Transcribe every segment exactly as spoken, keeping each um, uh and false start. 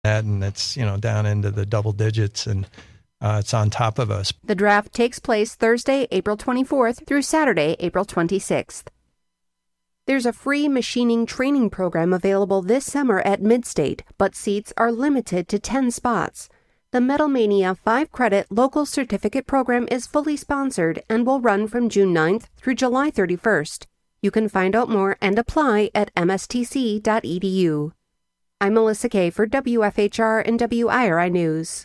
that, and it's, you know, down into the double digits, and uh, it's on top of us. The draft takes place Thursday, April twenty-fourth through Saturday, April twenty-sixth. There's a free machining training program available this summer at Midstate, but seats are limited to ten spots. The Metalmania five-credit local certificate program is fully sponsored and will run from June ninth through July thirty-first. You can find out more and apply at m s t c dot e d u. I'm Melissa Kay for W F H R and W I R I News.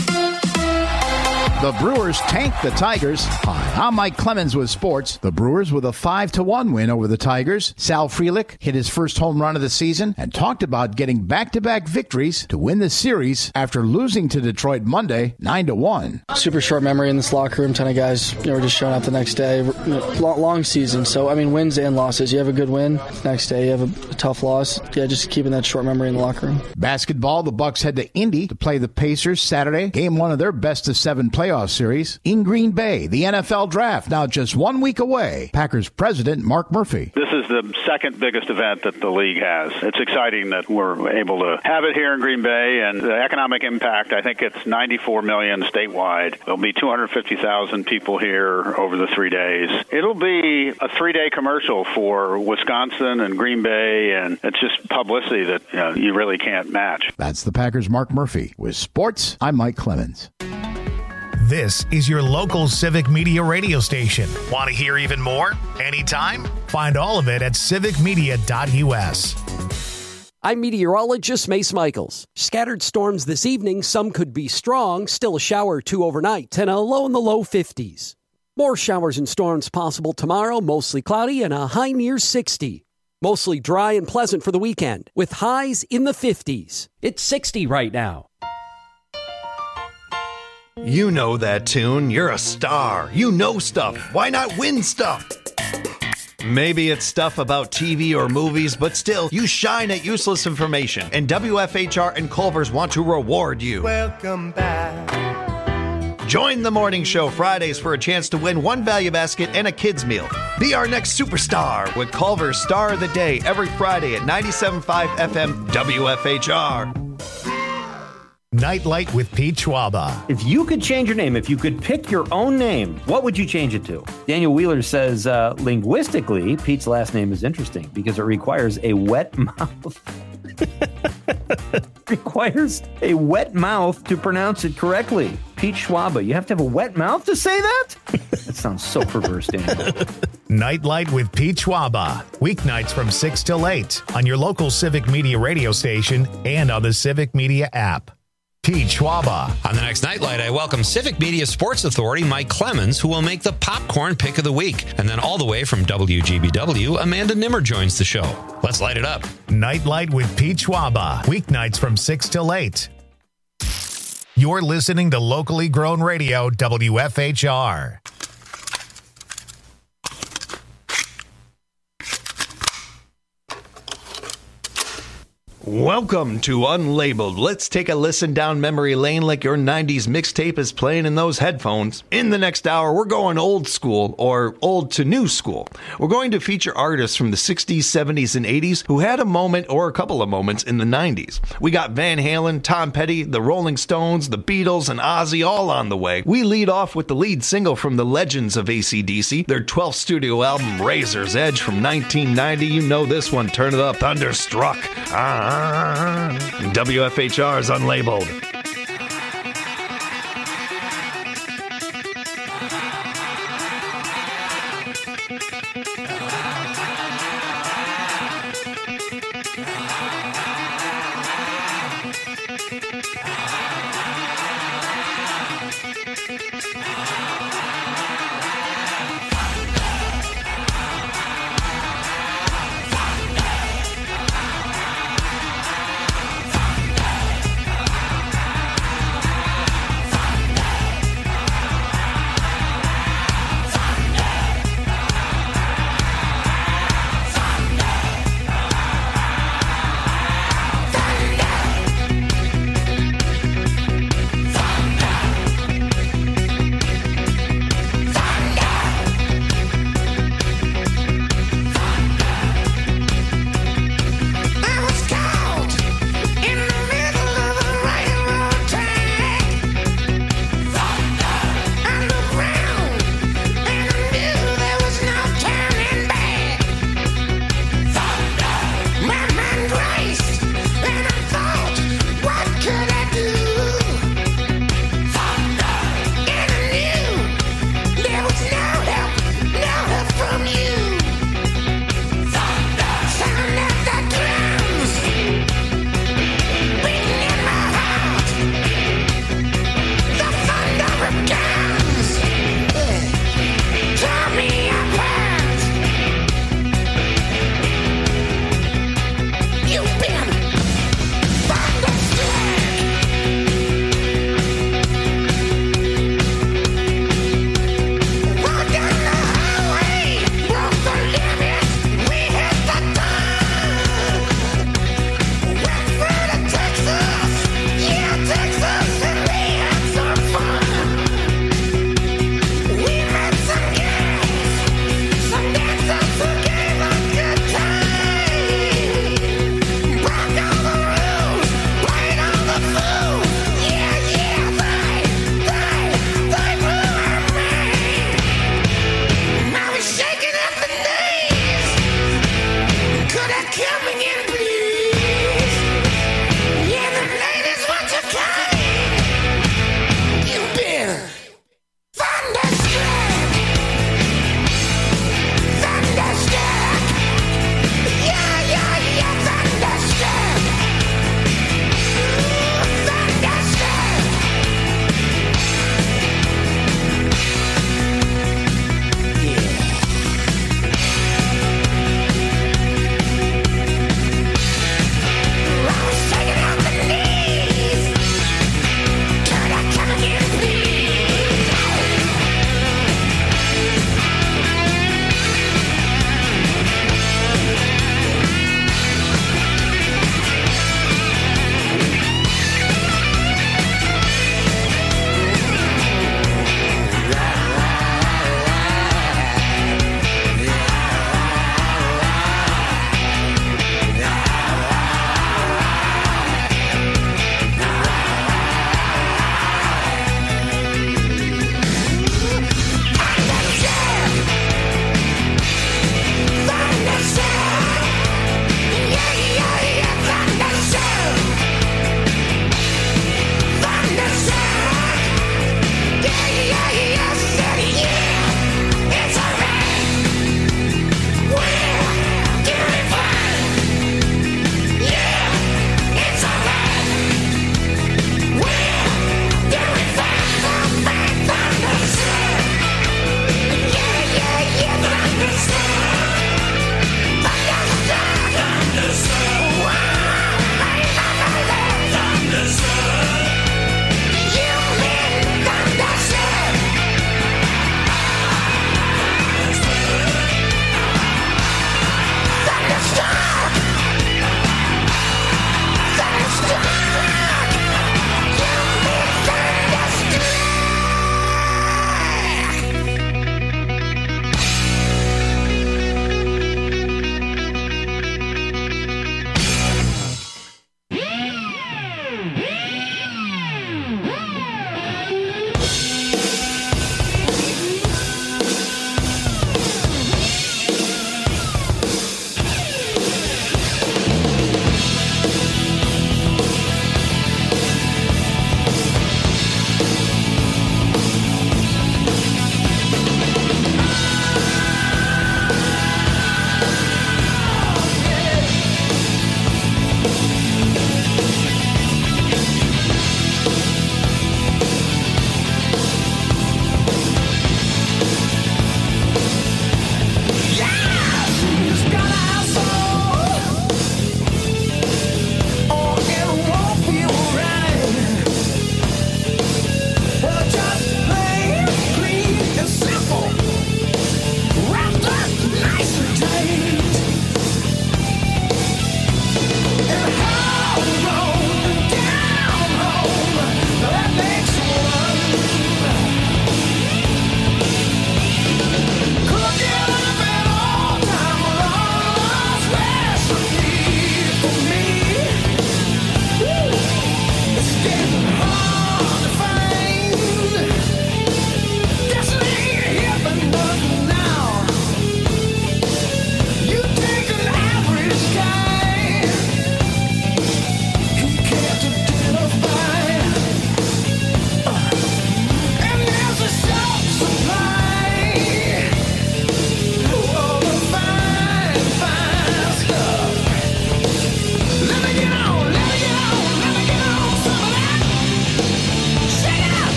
The Brewers tanked the Tigers. Hi, I'm Mike Clemens with sports. The Brewers with a five to one win over the Tigers. Sal Frelick hit his first home run of the season and talked about getting back-to-back victories to win the series after losing to Detroit Monday nine to one. Super short memory in this locker room. Ton of guys, you know, were just showing up the next day. Long, long season, so I mean, wins and losses. You have a good win, next day you have a, a tough loss. Yeah, just keeping that short memory in the locker room. Basketball, the Bucks head to Indy to play the Pacers Saturday. Game one of their best of seven playoff series in Green Bay. The N F L Draft now just one week away. Packers president Mark Murphy. This is the second biggest event that the league has. It's exciting that we're able to have it here in Green Bay, and the economic impact, I think it's ninety-four million statewide. There'll be two hundred fifty thousand people here over the three days. It'll be a three-day commercial for Wisconsin and Green Bay, and it's just publicity that, you know, you really can't match. That's the Packers' Mark Murphy. With sports, I'm Mike Clemens. This is your local Civic Media radio station. Want to hear even more? Anytime? Find all of it at civic media dot u s. I'm meteorologist Mace Michaels. Scattered storms this evening. Some could be strong. Still a shower or two overnight and a low in the low fifties. More showers and storms possible tomorrow. Mostly cloudy and a high near sixty. Mostly dry and pleasant for the weekend with highs in the fifties. It's sixty right now. You know that tune. You're a star. You know stuff. Why not win stuff? Maybe it's stuff about T V or movies, but still, you shine at useless information. And W F H R and Culver's want to reward you. Welcome back. Join the morning show Fridays for a chance to win one value basket and a kids meal. Be our next superstar with Culver's Star of the Day every Friday at ninety-seven point five F M W F H R. Nightlight with Pete Schwaba. If you could change your name, if you could pick your own name, what would you change it to? Daniel Wheeler says, uh, linguistically, Pete's last name is interesting because it requires a wet mouth. requires a wet mouth to pronounce it correctly. Pete Schwaba, you have to have a wet mouth to say that? That sounds so perverse, Daniel. Nightlight with Pete Schwaba. Weeknights from six till eight on your local Civic Media radio station and on the Civic Media app. Pete Schwaba. On the next Nightlight, I welcome Civic Media Sports Authority Mike Clemens, who will make the popcorn pick of the week. And then all the way from W G B W, Amanda Nimmer joins the show. Let's light it up. Nightlight with Pete Schwaba. Weeknights from six till eight. You're listening to locally grown radio, W F H R. Welcome to Unlabeled. Let's take a listen down memory lane like your nineties mixtape is playing in those headphones. In the next hour, we're going old school, or old to new school. We're going to feature artists from the sixties, seventies, and eighties who had a moment or a couple of moments in the nineties. We got Van Halen, Tom Petty, the Rolling Stones, the Beatles, and Ozzy all on the way. We lead off with the lead single from the legends of A C D C, their twelfth studio album, Razor's Edge, from nineteen ninety. You know this one. Turn it up. Thunderstruck. Ah. W F H R's Unlabeled.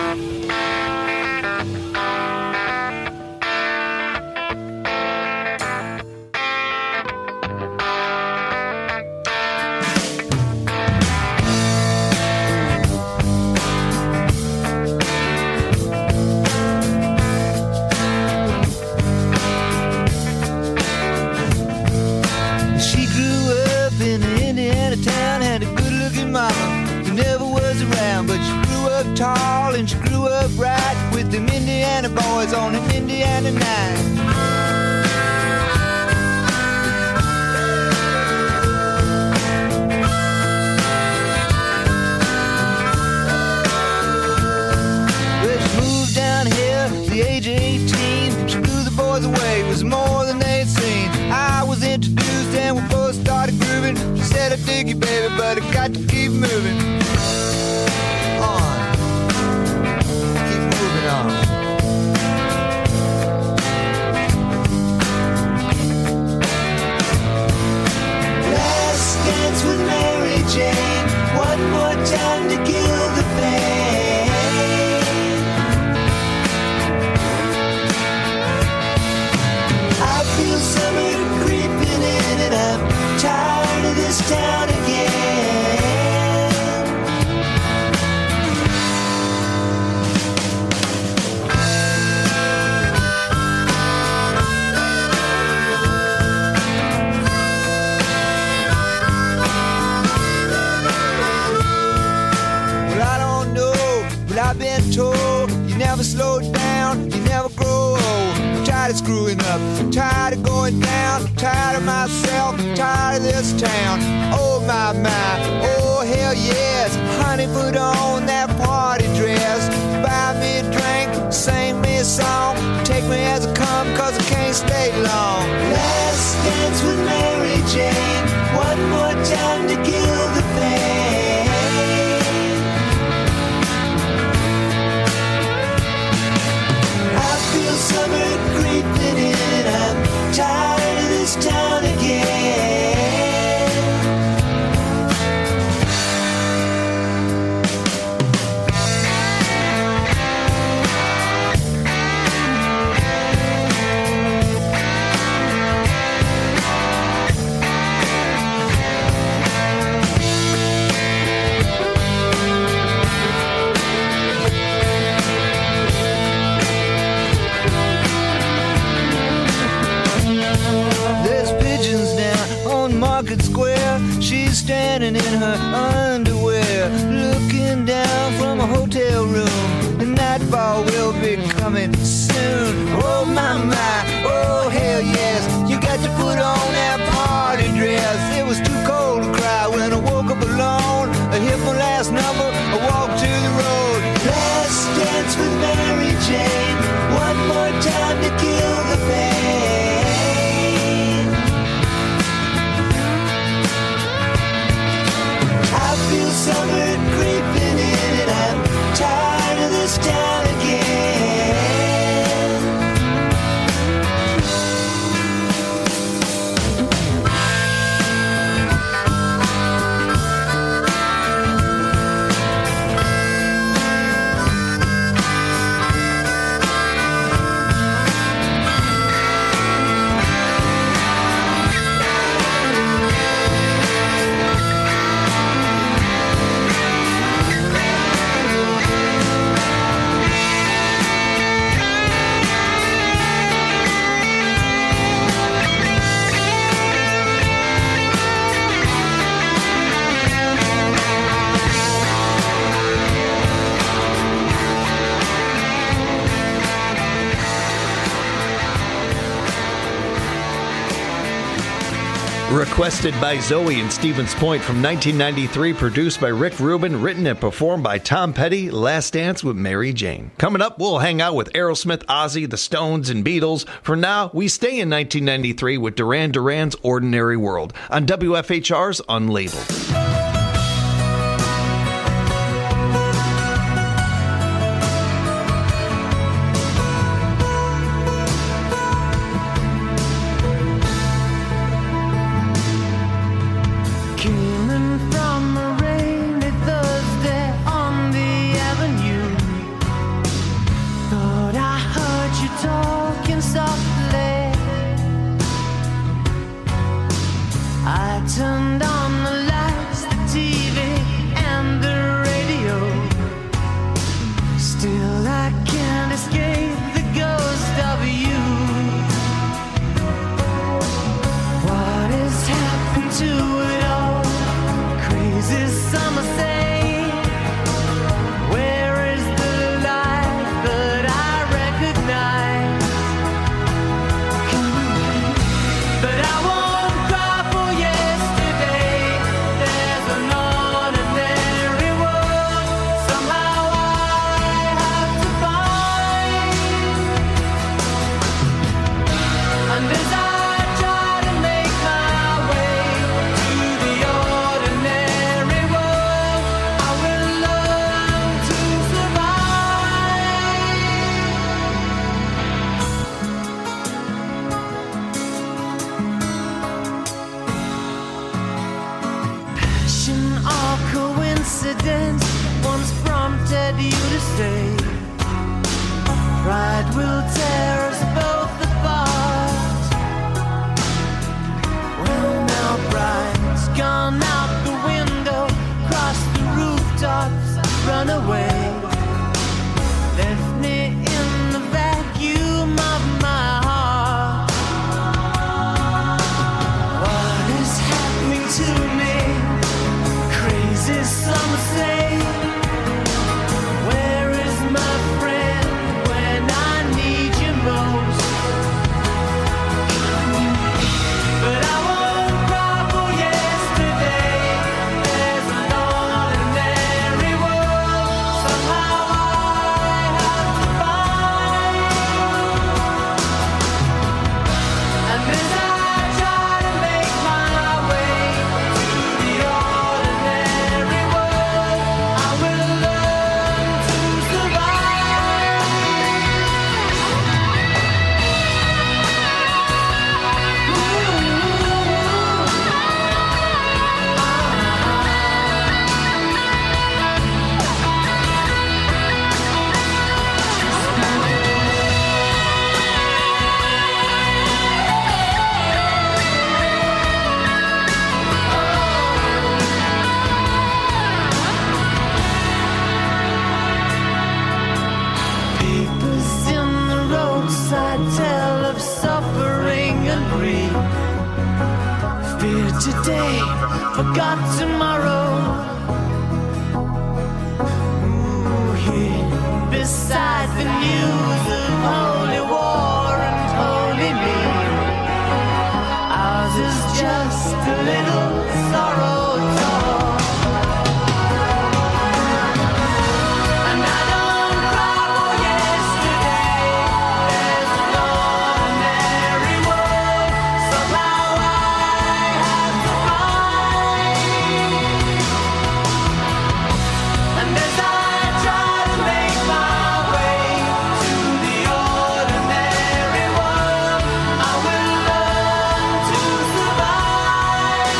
Tall and she grew up right with them Indiana boys on an Indiana night. Well, she moved down here at the age of eighteen. She blew the boys away, it was more than they'd seen. I was introduced and we both started grooving. She said, I dig you, baby, but I got to keep moving on. Last dance with Mary Jane, one more time to kill the pain. I feel summer creeping in and I'm tired of this town again. I've been told you never slow down, you never grow old. I'm tired of screwing up, I'm tired of going down, I'm tired of myself, I'm tired of this town. Oh my, my, oh hell yes. Honey, put on that party dress, buy me a drink, sing me a song, take me as I come cause I can't stay long. Last dance with Mary Jane, one more time to kill the pain. Summer creeping in, I'm tired of this town again. Market Square, she's standing in her underwear, looking down from a hotel room. The nightfall will be coming soon. Oh my, my, oh hell yes. You got to put on that party dress. It was too cold to cry when I woke up alone. I hit my last number, I walked to the road. Last dance with Mary Jane, one more time to kill the pain. I feel summer creeping in and I'm tired of this town again. Requested by Zoe in Stevens Point from nineteen ninety-three, produced by Rick Rubin, written and performed by Tom Petty, Last Dance with Mary Jane. Coming up, we'll hang out with Aerosmith, Ozzy, the Stones, and Beatles. For now, we stay in nineteen ninety-three with Duran Duran's Ordinary World on W F H R's Unlabeled. talking softly. I turned on the lights, the T V, and the radio. Still I can't escape the ghost of you. What has happened to it all? Crazy summer say. Where is the life that I recognize? But I won't cry for yesterday. There's an ordinary world somehow I have to find. And as I try to make my way to the ordinary world, I will learn to survive. Passion or coincidence once prompted you to say, pride will tear us both apart. Well, now pride's gone out the window, crossed the rooftops, run away. Left me in the vacuum of my heart. What is happening to me? Crazy some say. Where is my friend when I need you most? But I won't cry for yesterday. There's an ordinary world somehow I have to find. And as I try to make my way to the ordinary world, I will learn to Papers in the roadside tell of suffering and grief. Fear today, forgot tomorrow. Ooh, here beside the news of holy war and holy me. Ours is just a little sorrow talk. And I don't cry for yesterday. There's an ordinary world somehow I have to find. And as I try to make my way to the ordinary world, I will learn to survive.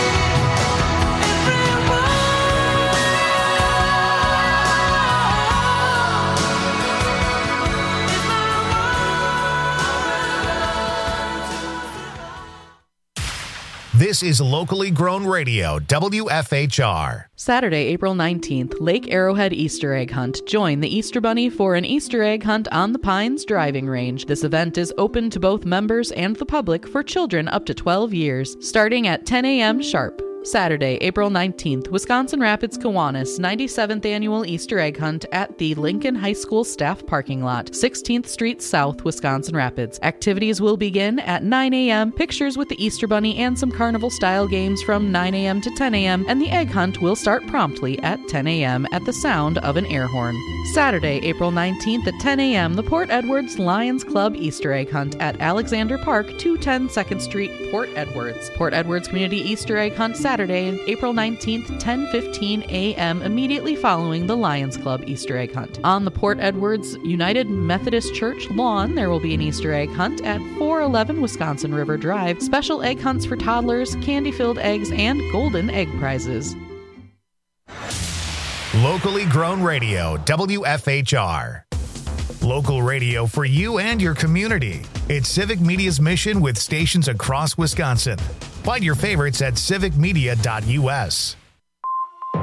This is locally grown radio, W F H R. Saturday, April nineteenth, Lake Arrowhead Easter Egg Hunt. Join the Easter Bunny for an Easter egg hunt on the Pines driving range. This event is open to both members and the public for children up to twelve years, starting at ten a.m. sharp. Saturday, April nineteenth, Wisconsin Rapids Kiwanis ninety-seventh Annual Easter Egg Hunt at the Lincoln High School Staff Parking Lot, sixteenth Street South, Wisconsin Rapids. Activities will begin at nine a.m., pictures with the Easter Bunny and some carnival-style games from nine a.m. to ten a.m., and the egg hunt will start promptly at ten a.m. at the sound of an air horn. Saturday, April nineteenth at ten a.m., the Port Edwards Lions Club Easter Egg Hunt at Alexander Park, two ten second Street, Port Edwards. Port Edwards Community Easter Egg Hunt Saturday, April nineteenth, ten fifteen a.m., immediately following the Lions Club Easter Egg Hunt. On the Port Edwards United Methodist Church lawn, there will be an Easter egg hunt at four eleven Wisconsin River Drive. Special egg hunts for toddlers, candy-filled eggs, and golden egg prizes. Locally grown radio, W F H R. Local radio for you and your community. It's Civic Media's mission with stations across Wisconsin. Find your favorites at civic media dot u s. For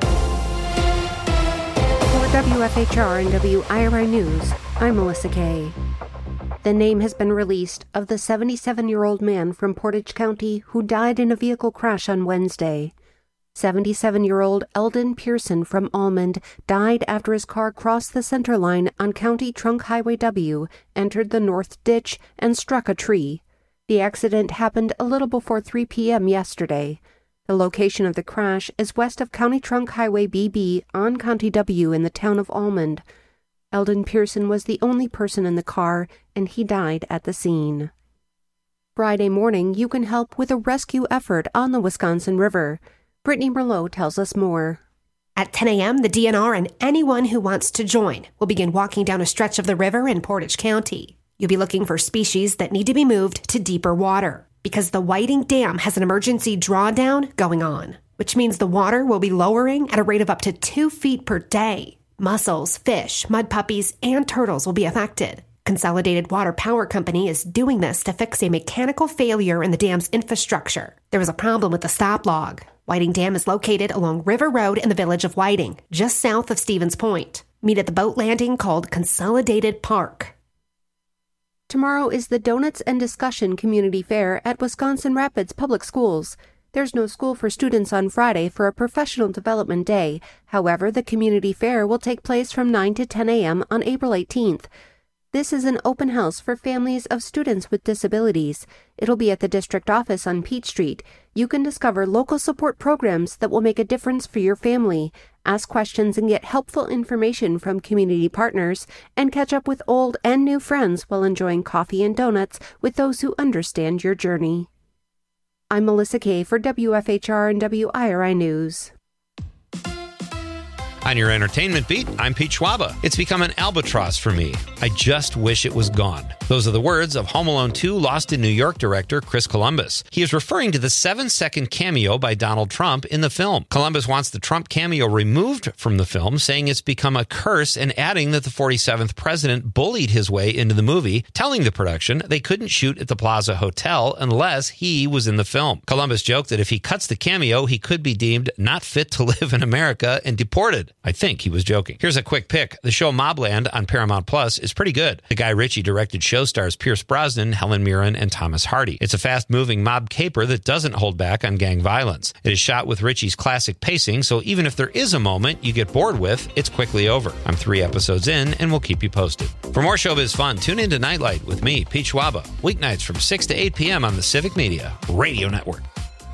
W F H R and W I R I News, I'm Melissa Kay. The name has been released of the seventy-seven-year-old man from Portage County who died in a vehicle crash on Wednesday. seventy-seven-year-old Eldon Pearson from Almond died after his car crossed the center line on County Trunk Highway W, entered the north ditch, and struck a tree. The accident happened a little before three p.m. yesterday. The location of the crash is west of County Trunk Highway B B on County W in the town of Almond. Eldon Pearson was the only person in the car, and he died at the scene. Friday morning, you can help with a rescue effort on the Wisconsin River. Brittany Merlot tells us more. At ten a.m., the D N R and anyone who wants to join will begin walking down a stretch of the river in Portage County. You'll be looking for species that need to be moved to deeper water because the Whiting Dam has an emergency drawdown going on, which means the water will be lowering at a rate of up to two feet per day. Mussels, fish, mud puppies, and turtles will be affected. Consolidated Water Power Company is doing this to fix a mechanical failure in the dam's infrastructure. There was a problem with the stop log. Whiting Dam is located along River Road in the village of Whiting, just south of Stevens Point. Meet at the boat landing called Consolidated Park. Tomorrow is the Donuts and Discussion Community Fair at Wisconsin Rapids Public Schools. There's no school for students on Friday for a professional development day. However, the community fair will take place from nine to ten a.m. on April eighteenth. This is an open house for families of students with disabilities. It'll be at the district office on Peach Street. You can discover local support programs that will make a difference for your family, ask questions and get helpful information from community partners, and catch up with old and new friends while enjoying coffee and donuts with those who understand your journey. I'm Melissa Kay for W F H R and W I R I News. On your entertainment beat, I'm Pete Schwaba. It's become an albatross for me. I just wish it was gone. Those are the words of Home Alone two Lost in New York director Chris Columbus. He is referring to the seven-second cameo by Donald Trump in the film. Columbus wants the Trump cameo removed from the film, saying it's become a curse, and adding that the forty-seventh president bullied his way into the movie, telling the production they couldn't shoot at the Plaza Hotel unless he was in the film. Columbus joked that if he cuts the cameo, he could be deemed not fit to live in America and deported. I think he was joking. Here's a quick pick. The show Mobland on Paramount Plus is pretty good. The Guy Ritchie directed show stars Pierce Brosnan, Helen Mirren, and Thomas Hardy. It's a fast-moving mob caper that doesn't hold back on gang violence. It is shot with Ritchie's classic pacing, so even if there is a moment you get bored with, it's quickly over. I'm three episodes in, and we'll keep you posted. For more showbiz fun, tune in to Nightlight with me, Pete Schwaba, weeknights from six to eight p.m. on the Civic Media Radio Network.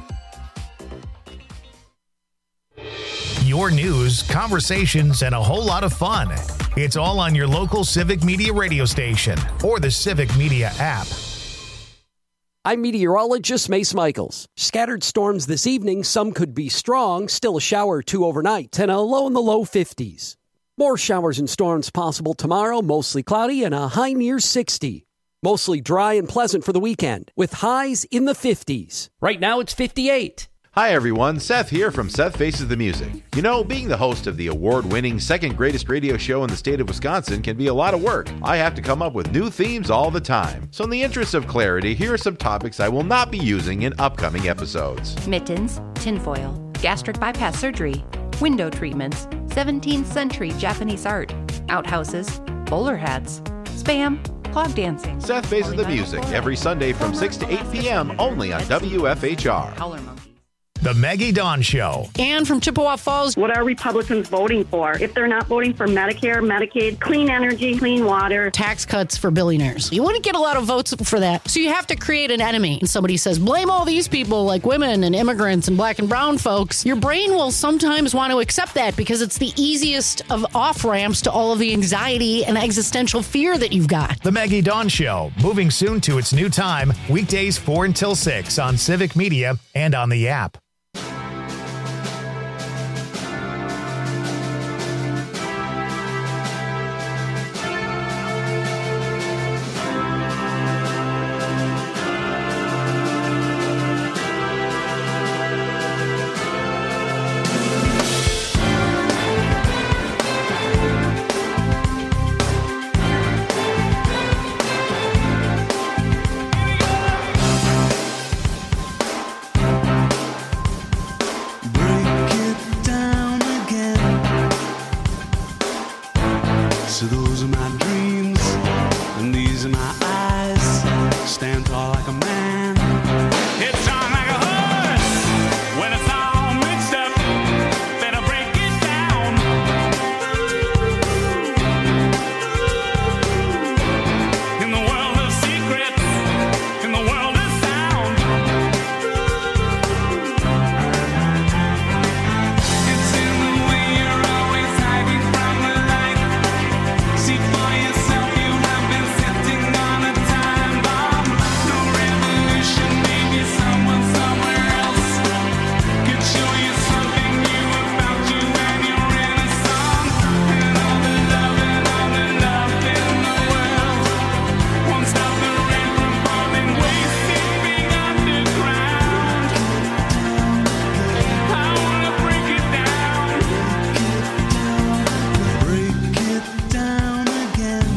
Your news, conversations, and a whole lot of fun. It's all on your local Civic Media radio station or the Civic Media app. I'm meteorologist Mace Michaels. Scattered storms this evening. Some could be strong. Still a shower or two overnight and a low in the low fifties. More showers and storms possible tomorrow. Mostly cloudy and a high near sixty. Mostly dry and pleasant for the weekend with highs in the fifties. Right now it's fifty-eight. Hi everyone, Seth here from Seth Faces the Music. You know, being the host of the award-winning second greatest radio show in the state of Wisconsin can be a lot of work. I have to come up with new themes all the time. So in the interest of clarity, here are some topics I will not be using in upcoming episodes. Mittens, tinfoil, gastric bypass surgery, window treatments, seventeenth century Japanese art, outhouses, bowler hats, spam, clog dancing. Seth Faces the Music, every Sunday from six to eight p.m. only on W F H R. The Maggie Dawn Show. Ann from Chippewa Falls. What are Republicans voting for? If they're not voting for Medicare, Medicaid, clean energy, clean water. Tax cuts for billionaires. You wouldn't get a lot of votes for that. So you have to create an enemy. And somebody says, blame all these people like women and immigrants and black and brown folks. Your brain will sometimes want to accept that because it's the easiest of off-ramps to all of the anxiety and existential fear that you've got. The Maggie Dawn Show, moving soon to its new time, weekdays four until six on Civic Media and on the app. those are my dreams, and these are my eyes. Stand tall like a man. It's on like a horse when it's all mixed up. Better break it down. In the world of secrets, in the world of sound. It's in the way you're always hiding from the light. See for yourself, you have been sitting on a time bomb. No revolution, maybe someone somewhere else could show you something new about you and your renaissance. And all the love and all the love in the world won't stop the rain from falling, wasting being underground. I wanna break it down. Break it down again.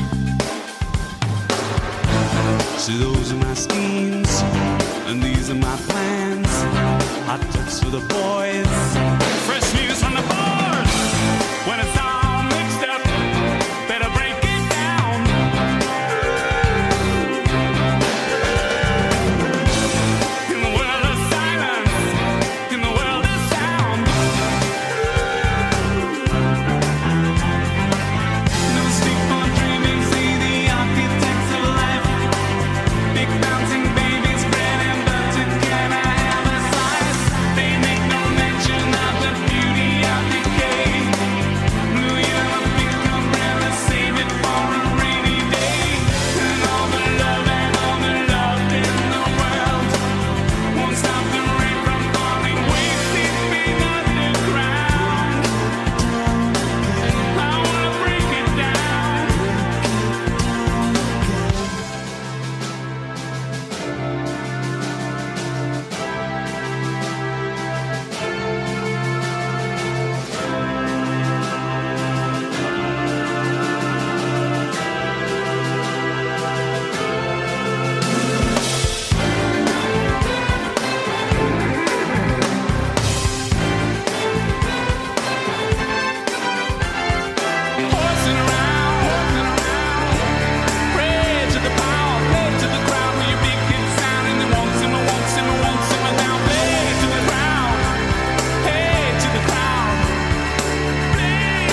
See, those are my schemes, and these are my plans. Hot tubs for the boys, fresh news from the boards. When it's all mixed up, better break it down. In the world of silence, in the world of sound. No sleep for dreaming, see the architects of life. Big bouncing babies, bread and butter, can I have a slice? They make no mention of the beauty of decay. Blue yellow pink umbrella, save it for a rainy day. And all the love and all the love in the world won't stop the rain from falling, wasting being underground. I wanna break it down. Horsing around, horsing around. Pray to the power, play to the crowd with your big hit sound. And the won't simmer, won't simmer, won't simmer down. Play to the crowd, hey to the crowd. Play.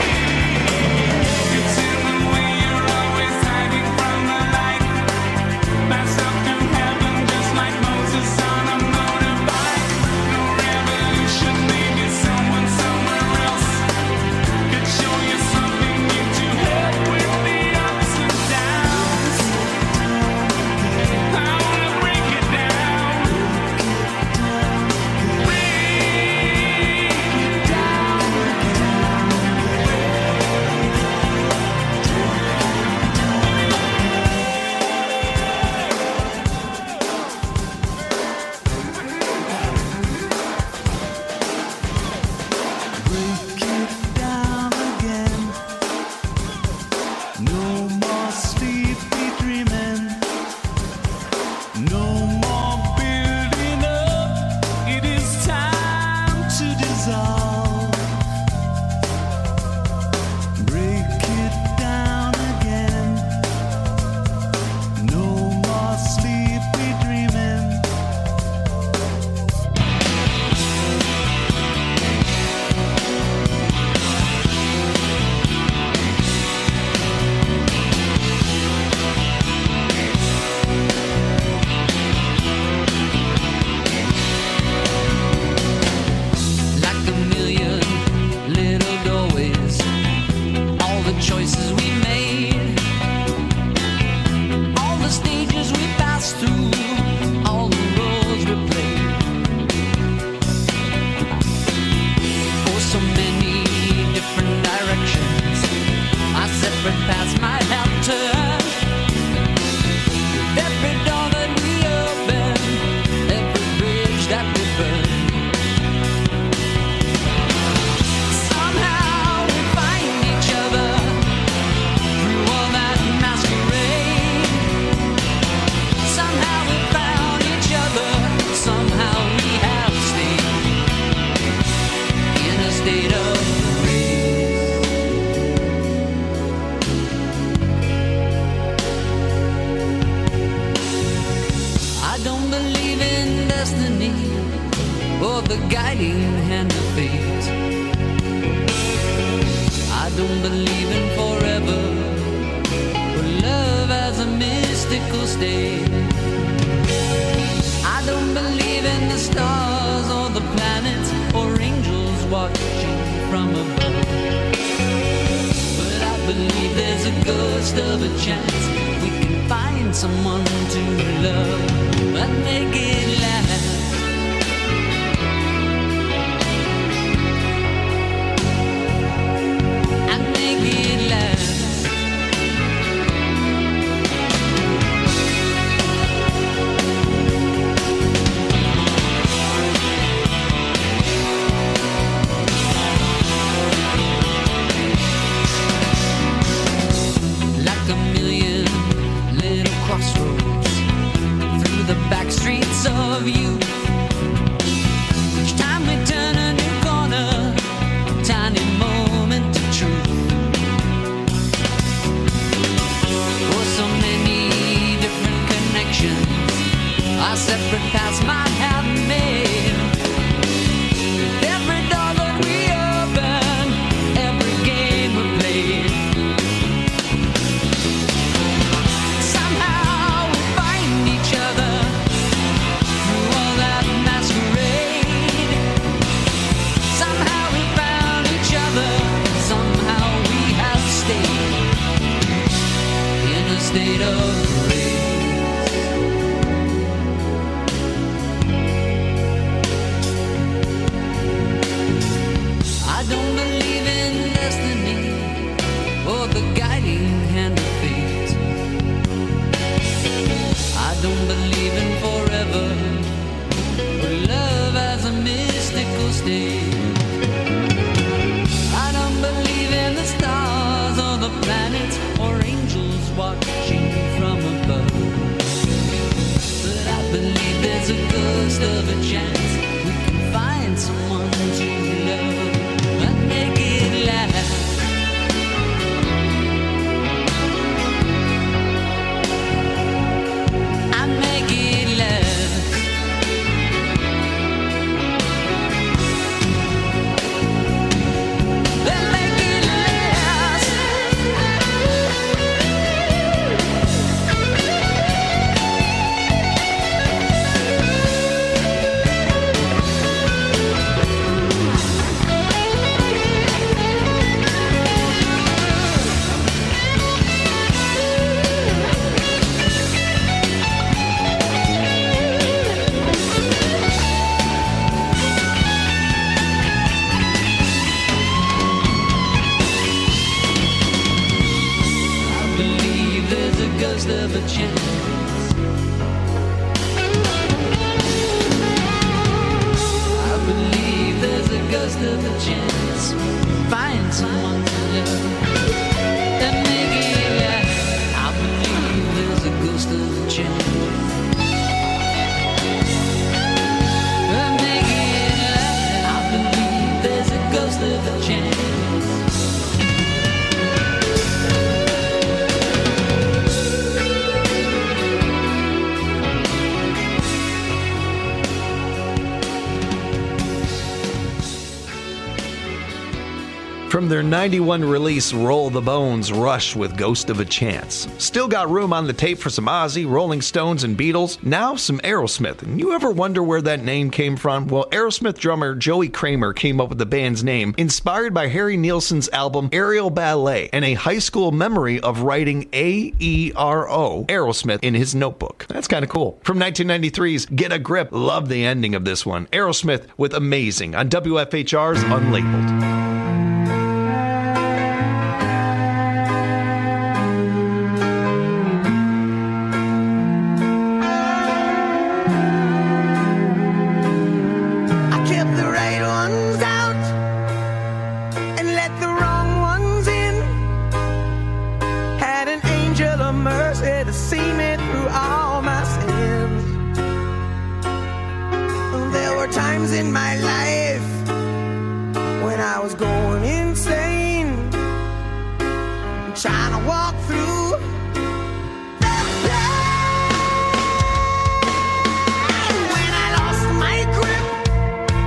It's in the way you're always hiding from the light. Pass up to heaven just like Moses on a motorbike. No revolution, maybe someone somewhere else could show you something new to head with the ups and downs. I wanna break it down. Break it down. Break it down again. No more sleepy dreaming. No more building up. It is time to dissolve. Break it down again. No more sleepy dreaming. Like a million little doorways, all the choices we made, all the stages we passed through, all the roles we played. For so many different directions, our separate paths might have turned. With every door that we open, every bridge that we burn. Somehow we find each other through all that masquerade. Somehow we found each other. Somehow we have stayed in a state of grace. or the guiding hand of fate. I don't believe in forever, but love has a mystical state. I don't believe in the stars or the planets or angels watching from above, but I believe there's a ghost of a chance we can find someone to love and make it last. And make it last. Crossroads through the back streets of you. Each time we turn a new corner, tiny moment of truth. Oh, so many different connections our separate paths might have made. Every door that we open, every game we played. State of grace. I don't believe in destiny or the guiding hand of fate. I don't believe in forever, but love has a mystical state. I don't believe in the stars or the planets or angels watching from above, but I believe there's a ghost of a chance we can find someone to love and make it last. And make it last. And make it last. Ghost of a chance. I believe there's a ghost of a chance. Find someone to love and make it last. I believe there's a ghost of a chance. And make it last. I believe there's a ghost of a chance. From their ninety-one release, Roll the Bones, Rush with Ghost of a Chance. Still got room on the tape for some Ozzy, Rolling Stones, and Beatles. Now some Aerosmith. And you ever wonder where that name came from? Well, Aerosmith drummer Joey Kramer came up with the band's name, inspired by Harry Nilsson's album Aerial Ballet, and a high school memory of writing A E R O, Aerosmith, in his notebook. That's kind of cool. From nineteen ninety-three's Get a Grip, love the ending of this one. Aerosmith with Amazing on W F H R's Unlabeled. In my life when I was going insane, trying to walk through the pain. When I lost my grip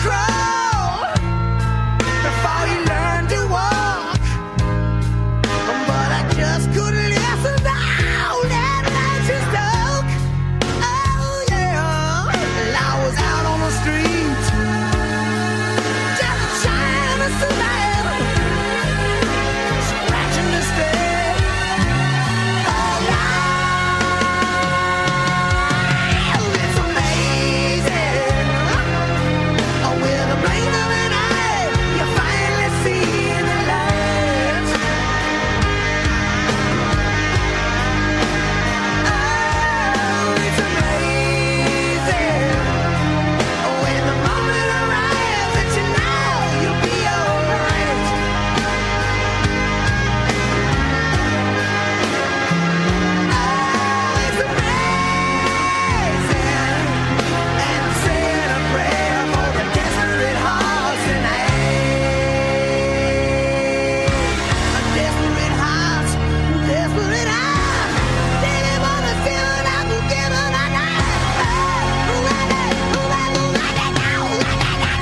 crawl before you learn to walk. But I just couldn't listen to all that righteous talk. Oh yeah, well, I was out on the street, just trying to survive, scratching the step. Oh yeah, it's amazing. Oh, with a blink of an eye, you finally see the light. Oh, it's amazing. When the moment arrives that you know you'll be alright. Oh, it's amazing. And I'm saying a prayer for the desperate hearts tonight. Desperate hearts, desperate hearts. They wanna feel like we're giving a night. Oh, right there, oh, right there, right there now, right there, right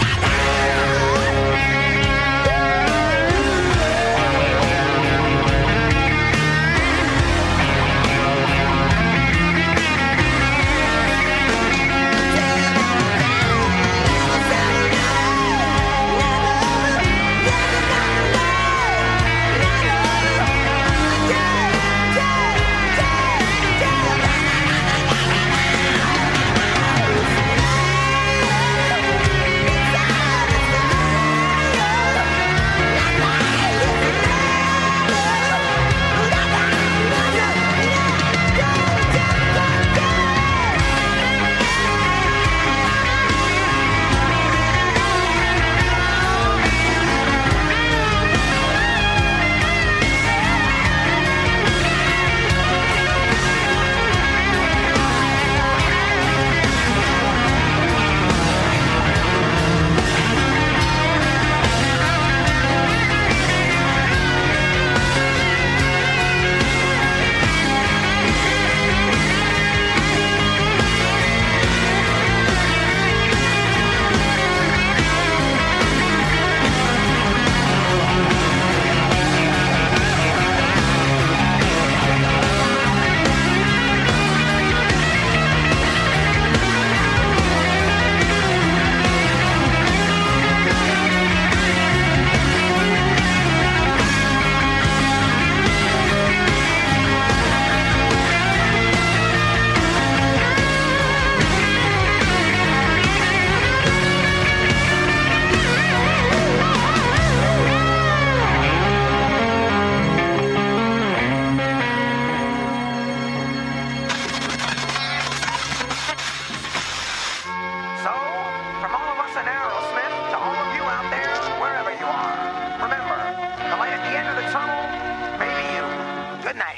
So, from all of us in Aerosmith to all of you out there, wherever you are, remember, the light at the end of the tunnel may be you. Good night.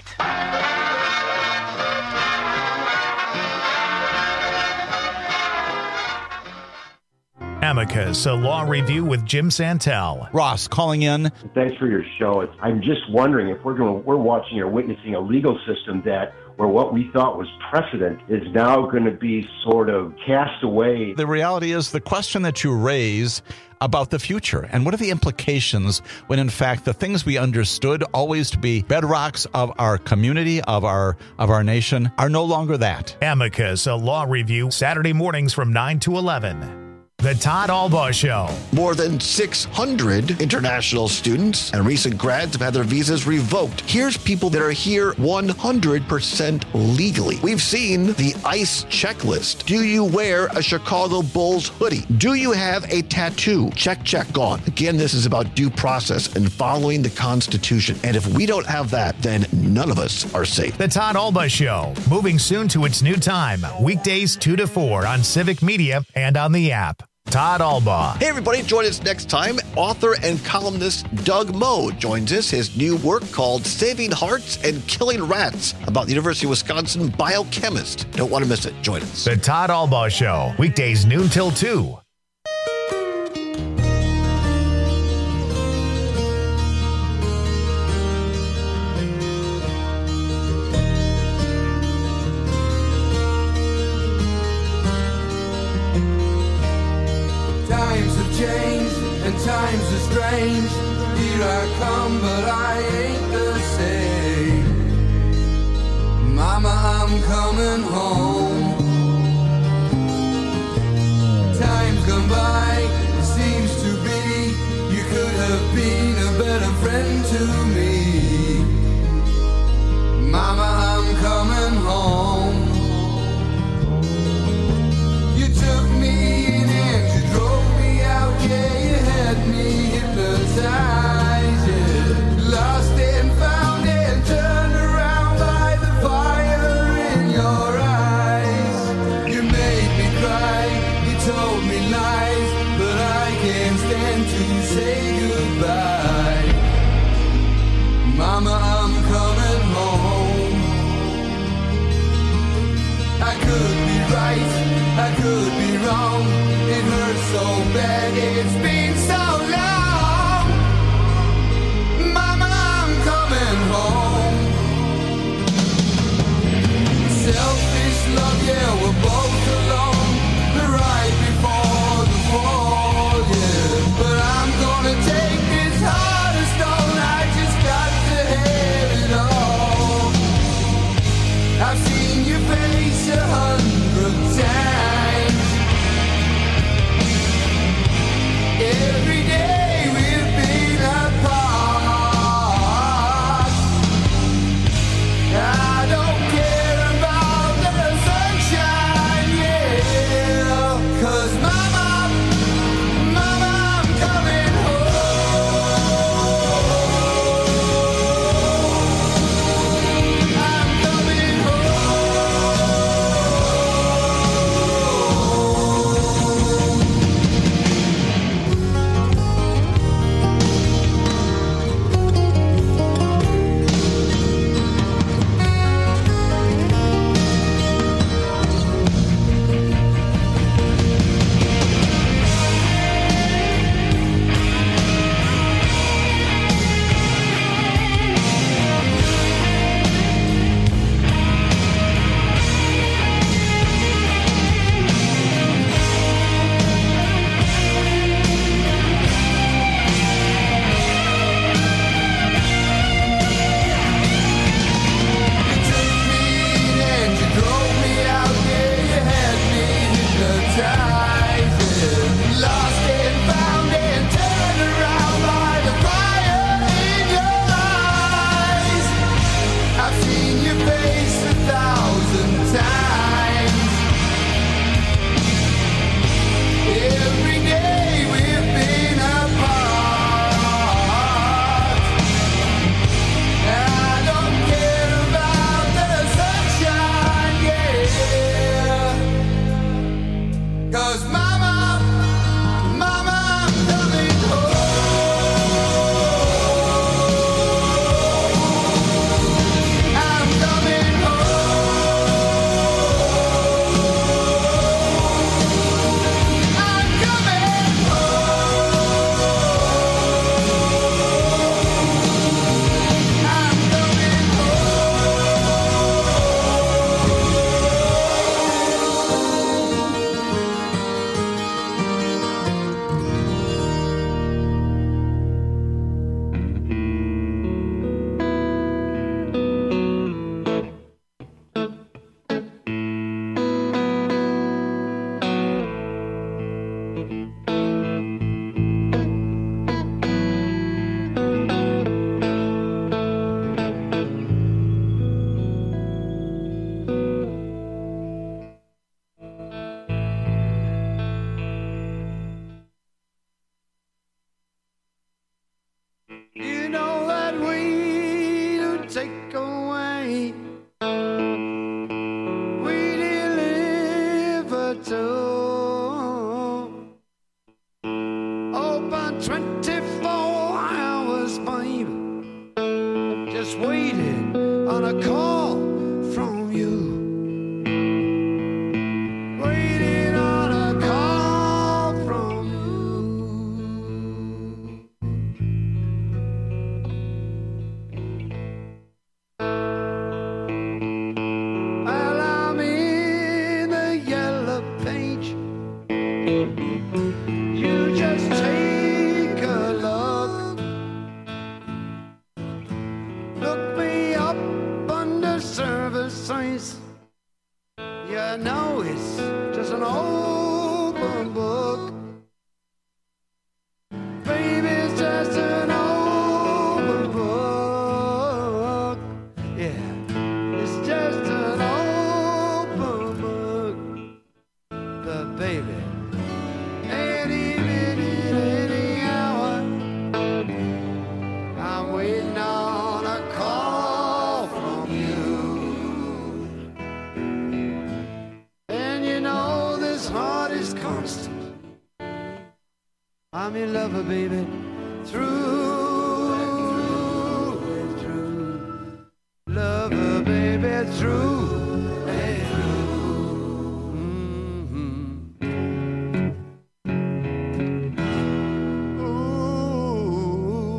Amicus, a law review with Jim Santel. Ross calling in. Thanks for your show. It's, I'm just wondering if we're going, we're watching or witnessing a legal system that where what we thought was precedent is now going to be sort of cast away. The reality is the question that you raise about the future and what are the implications when in fact the things we understood always to be bedrocks of our community, of our of our nation, are no longer that. Amicus, a law review, Saturday mornings from nine to eleven. The Todd Albaugh Show. More than six hundred international students and recent grads have had their visas revoked. Here's people that are here one hundred percent legally. We've seen the ICE checklist. Do you wear a Chicago Bulls hoodie? Do you have a tattoo? Check, check, gone. Again, this is about due process and following the Constitution. And if we don't have that, then none of us are safe. The Todd Albaugh Show, moving soon to its new time. Weekdays two to four on Civic Media and on the app. Todd Albaugh. Hey, everybody, join us next time. Author and columnist Doug Moe joins us. His new work called Saving Hearts and Killing Rats about the University of Wisconsin biochemist. Don't want to miss it. Join us. The Todd Albaugh Show, weekdays noon till two. Times changed and times are strange. Here I come, but I ain't the same. Mama, I'm coming home. Time's gone by, it seems to be. You could have been a better friend to me. Mama, I'm coming home. You took me in and you drove me out. Yeah, you had me hypnotized. Yeah. Lost and found and turned around by the fire in your eyes. You made me cry, you told me lies, but I can't stand to say goodbye. Mama, I'm coming home. I could be right, I could be wrong. It hurts so bad, it's been so long. Mama, I'm coming home. Selfish love, yeah, we're both alone. Right before the fall, yeah. But I'm gonna take this heart of stone. I just got to have it all. I've seen your face a hundred times. Every day we've been apart. I don't care about the sunshine, yeah. 'Cause mama, mama, I'm coming home. I'm coming You just constant. I'm your lover, baby, through and through. Lover, baby, through and through. Mm-hmm. Ooh.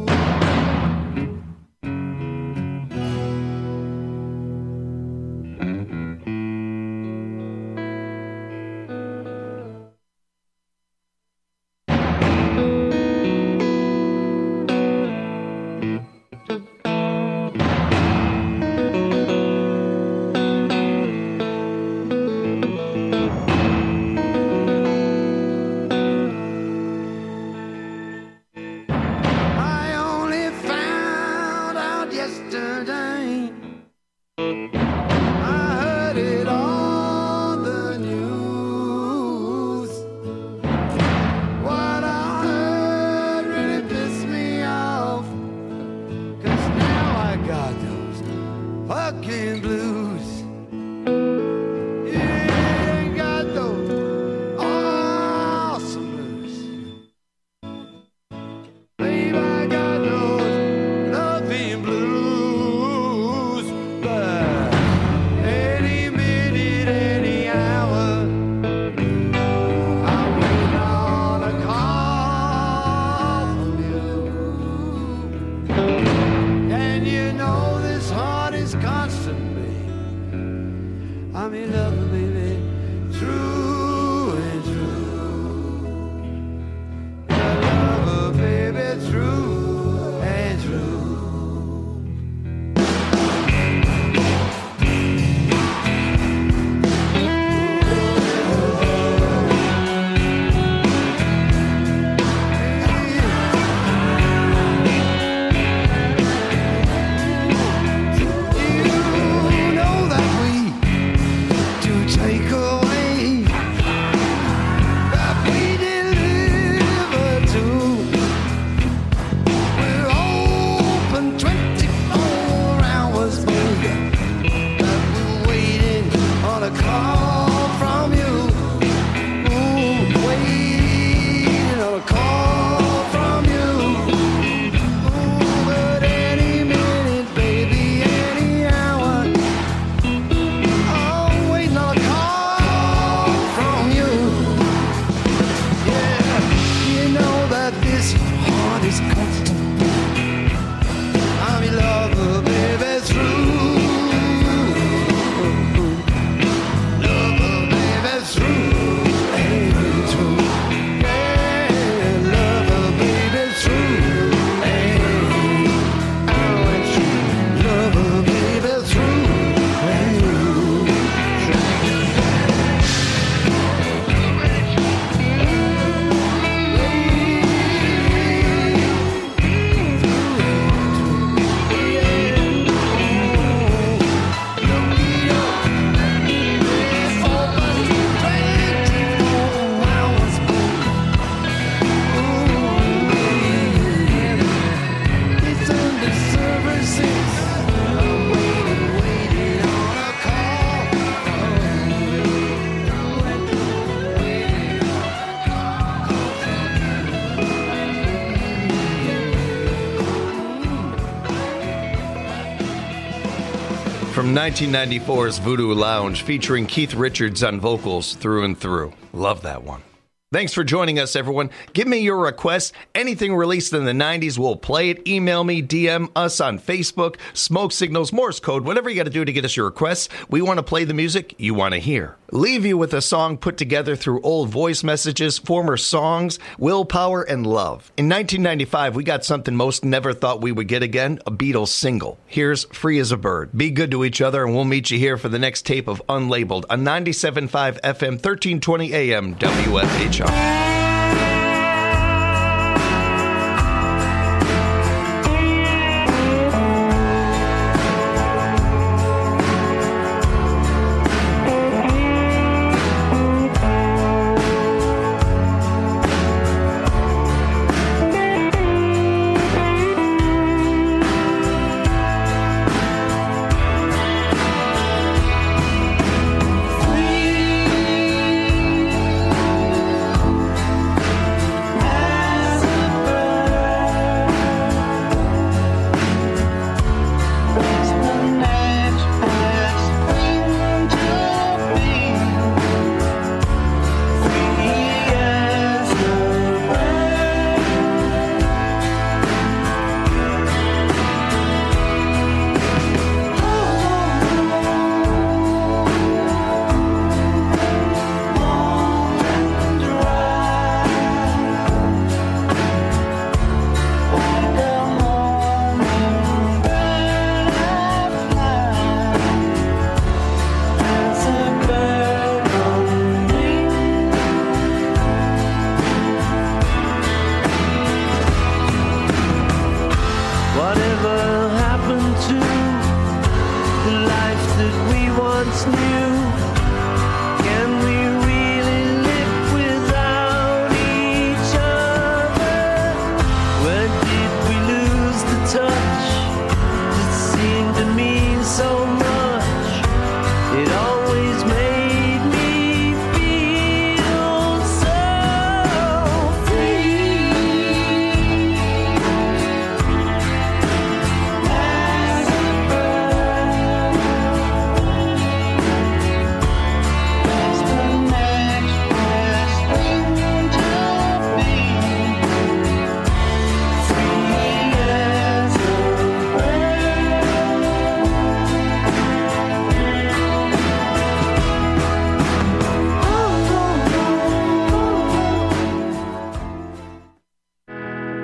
I only found out yesterday. I heard it on the news. What I heard really pissed me off. 'Cause now I got those fucking blues. You ain't got those awesome blues. Babe, I got those loving blues. But any minute, any hour, I'm waiting on a call from you. And you know this heart is constantly, I'm in love, baby, through and through. Your lover, baby, through and through. You know that we do take away, that we deliver to. We're open twenty-four hours, baby, but we're waiting on a call from you. Ooh, waiting on a call from you. Ooh, but any minute, baby, any hour, I'm waiting on a call from you. Yeah, you know that this heart is constant. I'm your lover, baby, through. Lover, baby, through and through. Yeah, lover, baby, through and out and through. Lover, baby, through and through. It's under services. I'm waiting, waiting on a call from you. Waiting on a call From nineteen ninety-four's Voodoo Lounge, featuring Keith Richards on vocals through and through. Love that one. Thanks for joining us, everyone. Give me your requests. Anything released in the nineties, we'll play it. Email me, D M us on Facebook, Smoke Signals, Morse Code, whatever you got to do to get us your requests. We want to play the music you want to hear. Leave you with a song put together through old voice messages, former songs, willpower, and love. In nineteen ninety-five, we got something most never thought we would get again, a Beatles single. Here's Free as a Bird. Be good to each other, and we'll meet you here for the next tape of Unlabeled on ninety-seven point five F M, thirteen twenty A M, W F H R. Free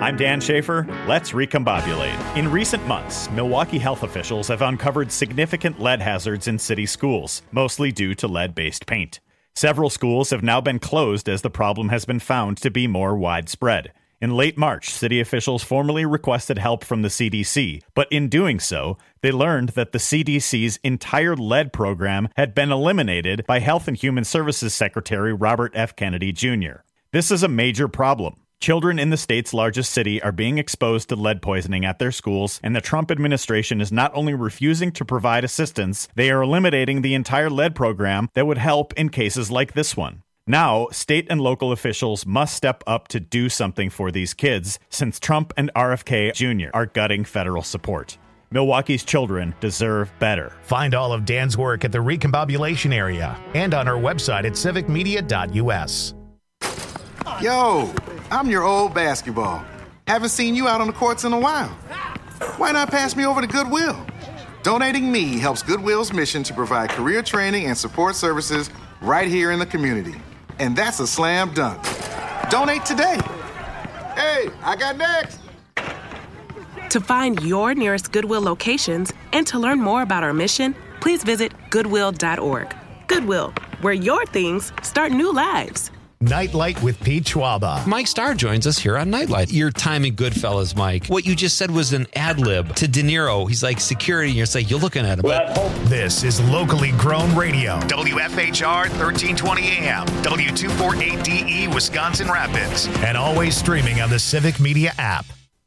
I'm Dan Schaefer. Let's recombobulate. In recent months, Milwaukee health officials have uncovered significant lead hazards in city schools, mostly due to lead-based paint. Several schools have now been closed as the problem has been found to be more widespread. In late March, city officials formally requested help from the C D C, but in doing so, they learned that the C D C's entire lead program had been eliminated by Health and Human Services Secretary Robert F. Kennedy Junior This is a major problem. Children in the state's largest city are being exposed to lead poisoning at their schools, and the Trump administration is not only refusing to provide assistance, they are eliminating the entire lead program that would help in cases like this one. Now, state and local officials must step up to do something for these kids, since Trump and R F K Junior are gutting federal support. Milwaukee's children deserve better. Find all of Dan's work at the Recombobulation area and on our website at civic media dot u s. Yo, I'm your old basketball. Haven't seen you out on the courts in a while. Why not pass me over to Goodwill? Donating me helps Goodwill's mission to provide career training and support services right here in the community. And that's a slam dunk. Donate today. Hey, I got next. To find your nearest Goodwill locations and to learn more about our mission, please visit goodwill dot org. Goodwill, where your things start new lives. Nightlight with Pete Schwaba. Mike Starr joins us here on Nightlight. Your time in Goodfellas, Mike. What you just said was an ad lib to De Niro. He's like security, and you're like, you're looking at him. But this is locally grown radio. W F H R thirteen twenty A M, W two forty-eight D E, Wisconsin Rapids. And always streaming on the Civic Media app.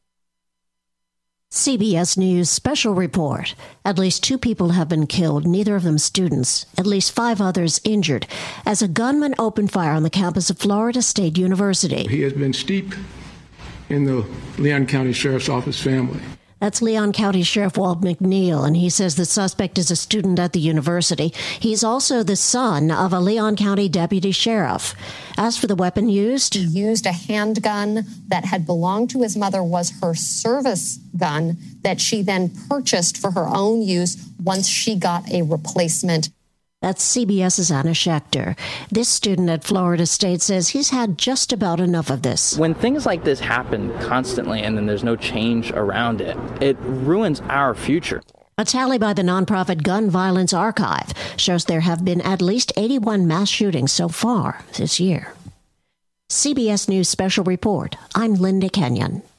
C B S News special report. At least two people have been killed, neither of them students. At least five others injured as a gunman opened fire on the campus of Florida State University. He has been steeped in the Leon County Sheriff's Office family. That's Leon County Sheriff Walt McNeil, and he says the suspect is a student at the university. He's also the son of a Leon County deputy sheriff. As for the weapon used, he used a handgun that had belonged to his mother, was her service gun that she then purchased for her own use once she got a replacement. That's CBS's Anna Schechter. This student at Florida State says he's had just about enough of this. When things like this happen constantly and then there's no change around it, it ruins our future. A tally by the nonprofit Gun Violence Archive shows there have been at least eighty-one mass shootings so far this year. C B S News Special Report. I'm Linda Kenyon.